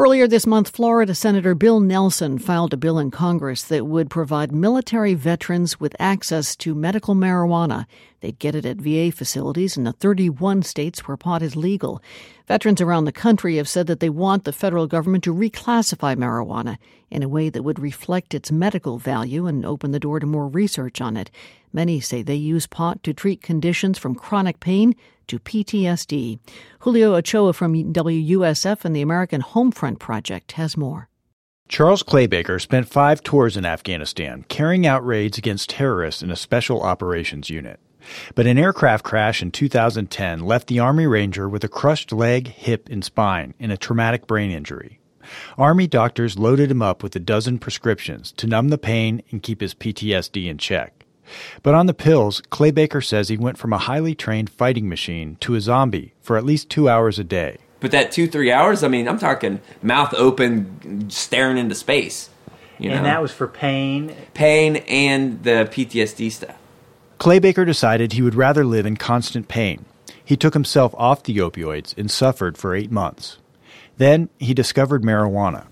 Earlier this month, Florida Senator Bill Nelson filed a bill in Congress that would provide military veterans with access to medical marijuana. They'd get it at VA facilities in the 31 states where pot is legal. Veterans around the country have said that they want the federal government to reclassify marijuana in a way that would reflect its medical value and open the door to more research on it. Many say they use pot to treat conditions from chronic pain to PTSD. Julio Ochoa from WUSF and the American Homefront Project has more. Charles Claybaker spent 5 tours in Afghanistan, carrying out raids against terrorists in a special operations unit. But an aircraft crash in 2010 left the Army Ranger with a crushed leg, hip, and spine and a traumatic brain injury. Army doctors loaded him up with a dozen prescriptions to numb the pain and keep his PTSD in check. But on the pills, Claybaker says he went from a highly trained fighting machine to a zombie for at least 2 hours a day. But that 2-3 hours, I'm talking mouth open, staring into space. And that was for pain? Pain and the PTSD stuff. Claybaker decided he would rather live in constant pain. He took himself off the opioids and suffered for 8 months. Then he discovered marijuana.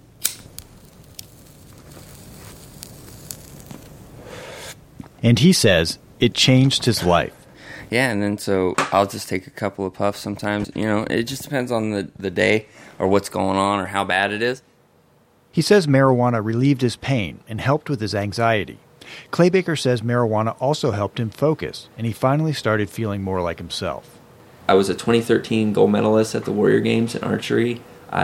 And he says it changed his life. Yeah, and then so I'll just take a couple of puffs sometimes. It just depends on the day or what's going on or how bad it is. He says marijuana relieved his pain and helped with his anxiety. Claybaker says marijuana also helped him focus, and he finally started feeling more like himself. I was a 2013 gold medalist at the Warrior Games in archery.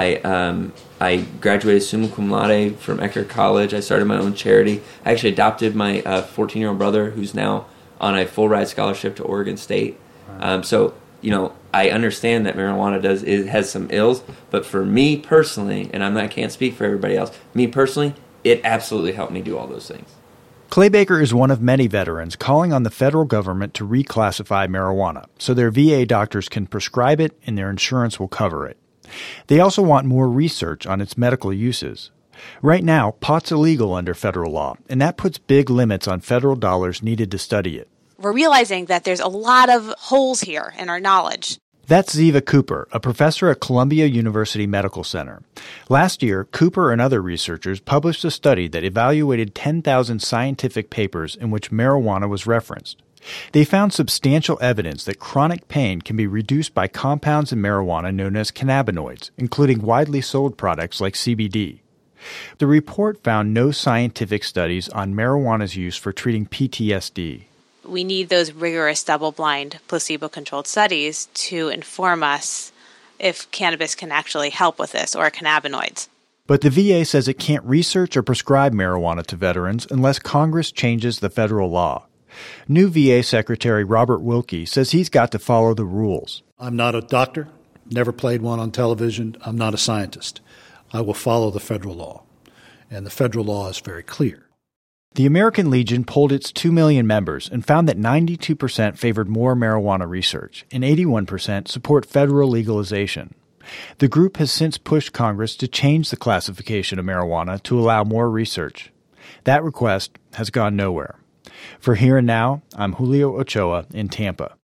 I graduated summa cum laude from Eckerd College. I started my own charity. I actually adopted my 14-year-old brother, who's now on a full-ride scholarship to Oregon State. So I understand that marijuana has some ills, but for me personally, and I can't speak for everybody else, me personally, it absolutely helped me do all those things. Claybaker is one of many veterans calling on the federal government to reclassify marijuana so their VA doctors can prescribe it and their insurance will cover it. They also want more research on its medical uses. Right now, pot's illegal under federal law, and that puts big limits on federal dollars needed to study it. We're realizing that there's a lot of holes here in our knowledge. That's Ziva Cooper, a professor at Columbia University Medical Center. Last year, Cooper and other researchers published a study that evaluated 10,000 scientific papers in which marijuana was referenced. They found substantial evidence that chronic pain can be reduced by compounds in marijuana known as cannabinoids, including widely sold products like CBD. The report found no scientific studies on marijuana's use for treating PTSD. We need those rigorous double-blind, placebo-controlled studies to inform us if cannabis can actually help with this or cannabinoids. But the VA says it can't research or prescribe marijuana to veterans unless Congress changes the federal law. New VA Secretary Robert Wilkie says he's got to follow the rules. I'm not a doctor, never played one on television. I'm not a scientist. I will follow the federal law, and the federal law is very clear. The American Legion polled its 2 million members and found that 92% favored more marijuana research and 81% support federal legalization. The group has since pushed Congress to change the classification of marijuana to allow more research. That request has gone nowhere. For Here and Now, I'm Julio Ochoa in Tampa.